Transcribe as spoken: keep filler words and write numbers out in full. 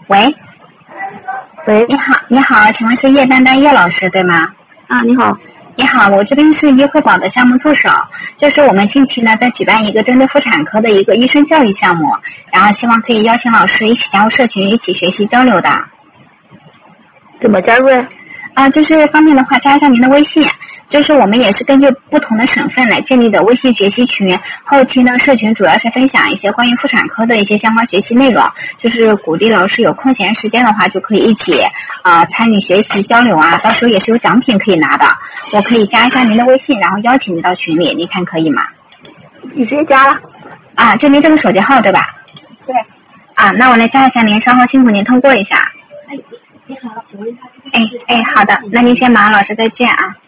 喂， 喂， 你好，你好，请问是叶丹丹叶老师对吗？ 啊，你好。 你好，我这边是医惠宝的项目助手，就是我们近期呢在举办一个针对妇产科的一个医生教育项目，然后希望可以邀请老师一起加入社群，一起学习交流的。 怎么加入呀？ 啊，就是方便的话加一下您的微信，就是我们也是根据不同的省份来建立的微信学习群，后期呢社群主要是分享一些关于妇产科的一些相关学习内容，就是鼓励老师有空闲时间的话就可以一起啊、呃、参与学习交流啊，到时候也是有奖品可以拿的。我可以加一下您的微信，然后邀请您到群里，您看可以吗？ 你直接加了。 啊，就您这个手机号对吧？ 对。 啊，那我来加一下您，稍后辛苦您通过一下。 哎，你好，请问他哎哎，好的，那您先忙，老师再见啊。